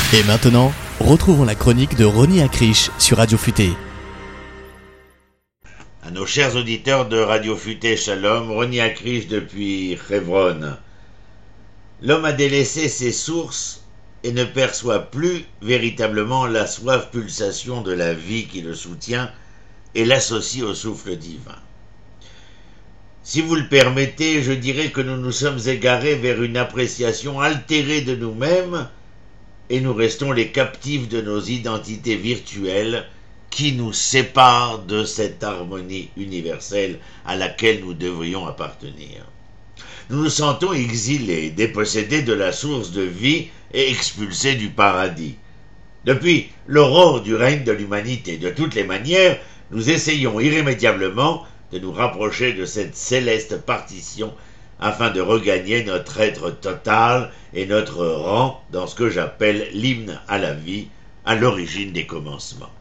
Et maintenant, retrouvons la chronique de Ronnie Acriche sur Radio Futé. À nos chers auditeurs de Radio Futé, Shalom, Ronnie Acriche depuis Hebron. L'homme a délaissé ses sources et ne perçoit plus véritablement la soif pulsation de la vie qui le soutient et l'associe au souffle divin. Si vous le permettez, je dirais que nous nous sommes égarés vers une appréciation altérée de nous-mêmes et nous restons les captifs de nos identités virtuelles qui nous séparent de cette harmonie universelle à laquelle nous devrions appartenir. Nous nous sentons exilés, dépossédés de la source de vie et expulsés du paradis. Depuis l'aurore du règne de l'humanité, de toutes les manières, nous essayons irrémédiablement de nous rapprocher de cette céleste partition afin de regagner notre être total et notre rang dans ce que j'appelle l'hymne à la vie, à l'origine des commencements.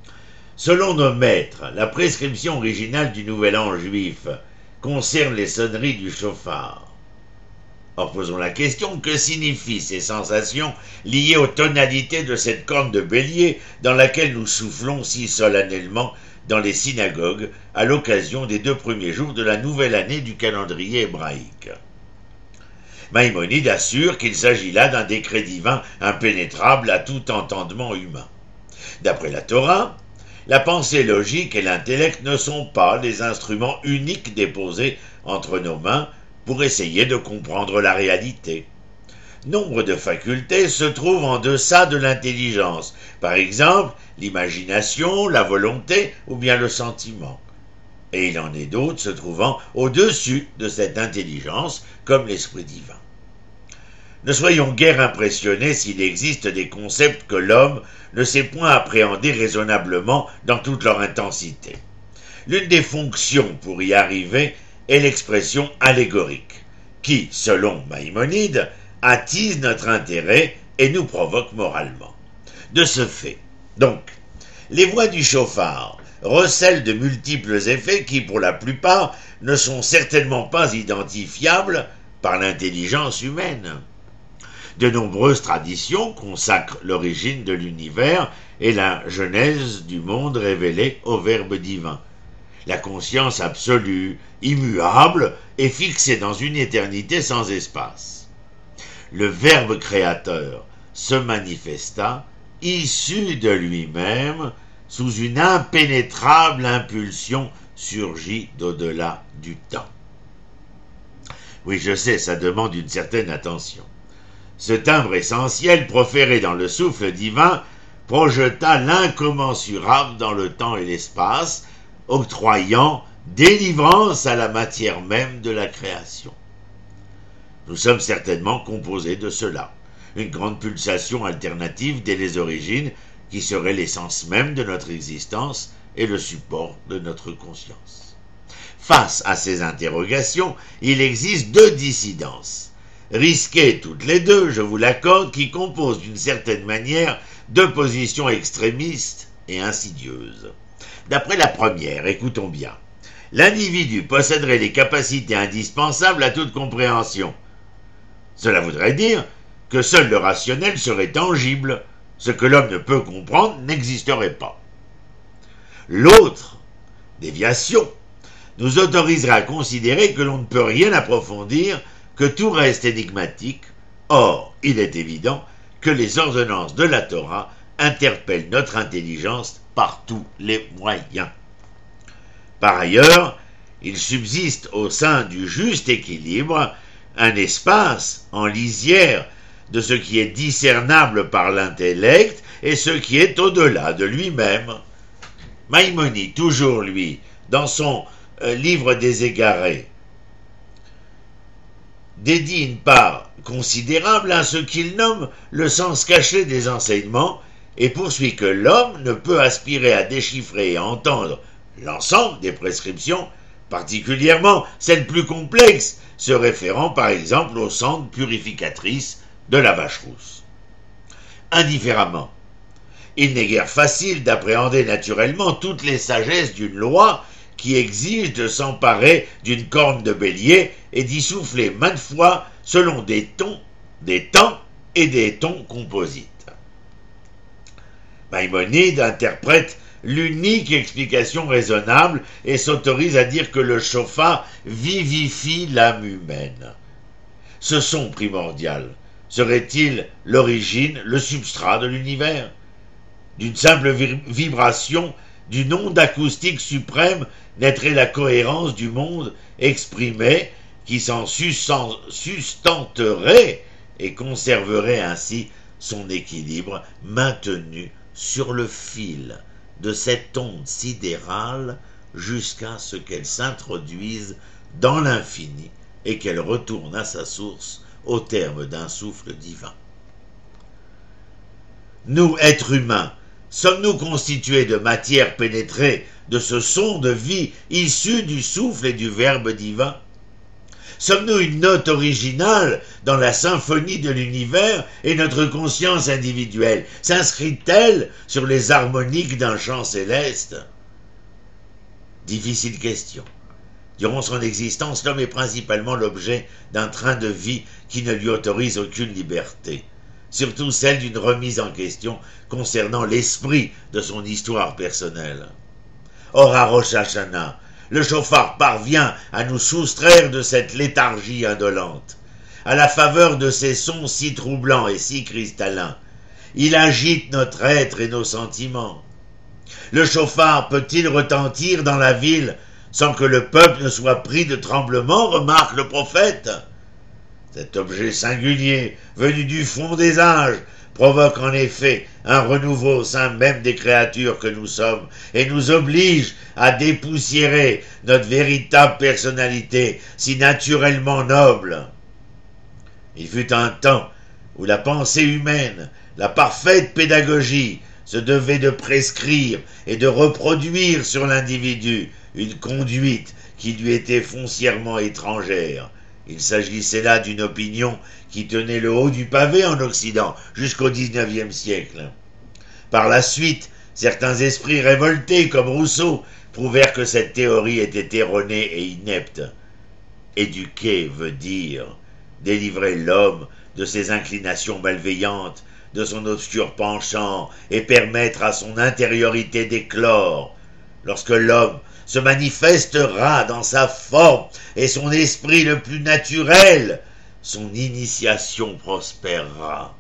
Selon nos maîtres, la prescription originale du Nouvel An juif concerne les sonneries du chauffard. Or, posons la question, que signifient ces sensations liées aux tonalités de cette corne de bélier dans laquelle nous soufflons si solennellement dans les synagogues à l'occasion des 2 premiers jours de la nouvelle année du calendrier hébraïque. Maïmonide assure qu'il s'agit là d'un décret divin impénétrable à tout entendement humain. D'après la Torah, la pensée logique et l'intellect ne sont pas les instruments uniques déposés entre nos mains pour essayer de comprendre la réalité. Nombre de facultés se trouvent en deçà de l'intelligence, par exemple l'imagination, la volonté ou bien le sentiment. Et il en est d'autres se trouvant au-dessus de cette intelligence, comme l'esprit divin. Ne soyons guère impressionnés s'il existe des concepts que l'homme ne sait point appréhender raisonnablement dans toute leur intensité. L'une des fonctions pour y arriver est l'expression allégorique, qui, selon Maïmonide, attise notre intérêt et nous provoque moralement. De ce fait, donc, les voix du chauffard recèlent de multiples effets qui, pour la plupart, ne sont certainement pas identifiables par l'intelligence humaine. De nombreuses traditions consacrent l'origine de l'univers et la genèse du monde révélée au Verbe divin. La conscience absolue, immuable, est fixée dans une éternité sans espace. Le Verbe créateur se manifesta, issu de lui-même, sous une impénétrable impulsion surgie d'au-delà du temps. Oui, je sais, ça demande une certaine attention. Ce timbre essentiel, proféré dans le souffle divin, projeta l'incommensurable dans le temps et l'espace, octroyant délivrance à la matière même de la création. Nous sommes certainement composés de cela, une grande pulsation alternative dès les origines qui serait l'essence même de notre existence et le support de notre conscience. Face à ces interrogations, il existe 2 dissidences, risquées toutes les 2, je vous l'accorde, qui composent d'une certaine manière 2 positions extrémistes et insidieuses. D'après la première, écoutons bien, l'individu posséderait les capacités indispensables à toute compréhension. Cela voudrait dire que seul le rationnel serait tangible, ce que l'homme ne peut comprendre n'existerait pas. L'autre déviation nous autoriserait à considérer que l'on ne peut rien approfondir, que tout reste énigmatique. Or, il est évident que les ordonnances de la Torah interpellent notre intelligence par tous les moyens. Par ailleurs, il subsiste au sein du juste équilibre un espace en lisière de ce qui est discernable par l'intellect et ce qui est au-delà de lui-même. Maïmonide, toujours lui, dans son livre des Égarés, dédie une part considérable à ce qu'il nomme le sens caché des enseignements et poursuit que l'homme ne peut aspirer à déchiffrer et à entendre l'ensemble des prescriptions, particulièrement celles plus complexes, se référant par exemple aux cendres purificatrices de la vache rousse. Indifféremment, il n'est guère facile d'appréhender naturellement toutes les sagesses d'une loi qui exige de s'emparer d'une corne de bélier et d'y souffler maintes fois selon des temps et des tons composites. Maïmonide interprète l'unique explication raisonnable et s'autorise à dire que le chauffard vivifie l'âme humaine. Ce son primordial serait-il l'origine, le substrat de l'univers? D'une simple vibration, d'une onde acoustique suprême naîtrait la cohérence du monde exprimé qui s'en sustenterait et conserverait ainsi son équilibre maintenu sur le fil de cette onde sidérale jusqu'à ce qu'elle s'introduise dans l'infini et qu'elle retourne à sa source au terme d'un souffle divin. Nous, êtres humains, sommes-nous constitués de matière pénétrée de ce son de vie issu du souffle et du verbe divin? Sommes-nous une note originale dans la symphonie de l'univers et notre conscience individuelle s'inscrit-elle sur les harmoniques d'un chant céleste? Difficile question. Durant son existence, l'homme est principalement l'objet d'un train de vie qui ne lui autorise aucune liberté, surtout celle d'une remise en question concernant l'esprit de son histoire personnelle. Or, à Rosh Hashanah, le chauffard parvient à nous soustraire de cette léthargie indolente. À la faveur de ces sons si troublants et si cristallins, il agite notre être et nos sentiments. Le chauffard peut-il retentir dans la ville sans que le peuple ne soit pris de tremblement, remarque le prophète. Cet objet singulier, venu du fond des âges, provoque en effet un renouveau au sein même des créatures que nous sommes et nous oblige à dépoussiérer notre véritable personnalité si naturellement noble. Il fut un temps où la pensée humaine, la parfaite pédagogie, se devait de prescrire et de reproduire sur l'individu une conduite qui lui était foncièrement étrangère. Il s'agissait là d'une opinion qui tenait le haut du pavé en Occident jusqu'au XIXe siècle. Par la suite, certains esprits révoltés comme Rousseau prouvèrent que cette théorie était erronée et inepte. Éduquer veut dire délivrer l'homme de ses inclinations malveillantes, de son obscur penchant et permettre à son intériorité d'éclore. Lorsque l'homme se manifestera dans sa forme et son esprit le plus naturel, son initiation prospérera.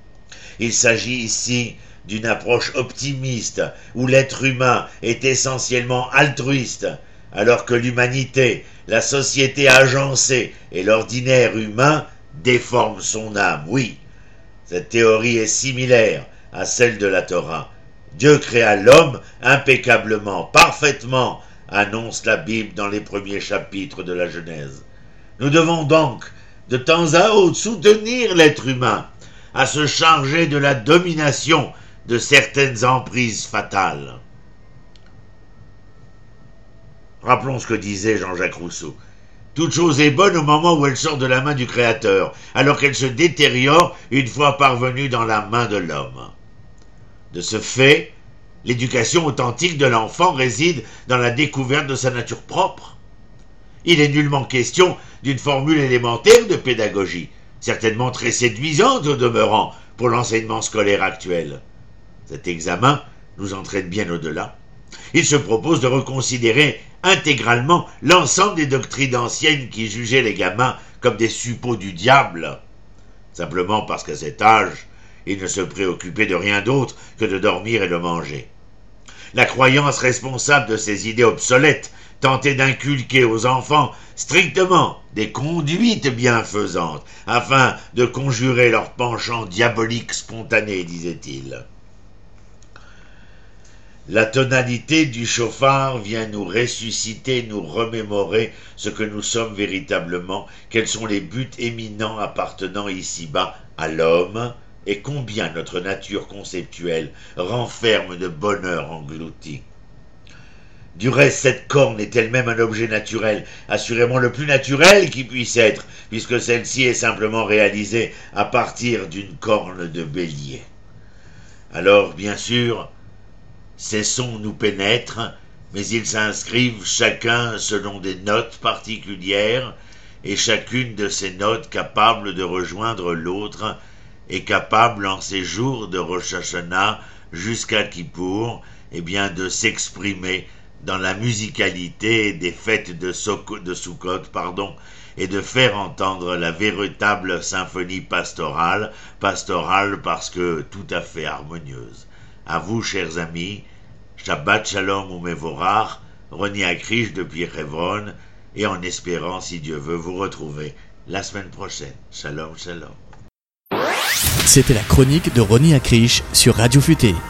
Il s'agit ici d'une approche optimiste où l'être humain est essentiellement altruiste, alors que l'humanité, la société agencée et l'ordinaire humain déforment son âme. Oui, cette théorie est similaire à celle de la Torah. Dieu créa l'homme impeccablement, parfaitement, annonce la Bible dans les premiers chapitres de la Genèse. Nous devons donc, de temps à autre, soutenir l'être humain à se charger de la domination de certaines emprises fatales. Rappelons ce que disait Jean-Jacques Rousseau. Toute chose est bonne au moment où elle sort de la main du Créateur, alors qu'elle se détériore une fois parvenue dans la main de l'homme. De ce fait, l'éducation authentique de l'enfant réside dans la découverte de sa nature propre. Il est nullement question d'une formule élémentaire de pédagogie, certainement très séduisante au demeurant pour l'enseignement scolaire actuel. Cet examen nous entraîne bien au-delà. Il se propose de reconsidérer intégralement l'ensemble des doctrines anciennes qui jugeaient les gamins comme des suppôts du diable, simplement parce qu'à cet âge, ils ne se préoccupaient de rien d'autre que de dormir et de manger. La croyance responsable de ces idées obsolètes tentait d'inculquer aux enfants strictement des conduites bienfaisantes, afin de conjurer leur penchant diabolique spontané, disait-il. La tonalité du chauffard vient nous ressusciter, nous remémorer ce que nous sommes véritablement, quels sont les buts éminents appartenant ici-bas à l'homme, et combien notre nature conceptuelle renferme de bonheur englouti. Du reste, cette corne est elle-même un objet naturel, assurément le plus naturel qui puisse être, puisque celle-ci est simplement réalisée à partir d'une corne de bélier. Alors, bien sûr, ces sons nous pénètrent, mais ils s'inscrivent chacun selon des notes particulières, et chacune de ces notes capable de rejoindre l'autre est capable en ces jours de Rosh Hashanah jusqu'à Kippour, de s'exprimer dans la musicalité des fêtes de Sukkot, et de faire entendre la véritable symphonie pastorale parce que tout à fait harmonieuse. À vous, chers amis, Shabbat Shalom Umevorach, Roni Akrish depuis Hebron, et en espérant, si Dieu veut, vous retrouver la semaine prochaine. Shalom, shalom. C'était la chronique de Roni Akrish sur Radio Futé.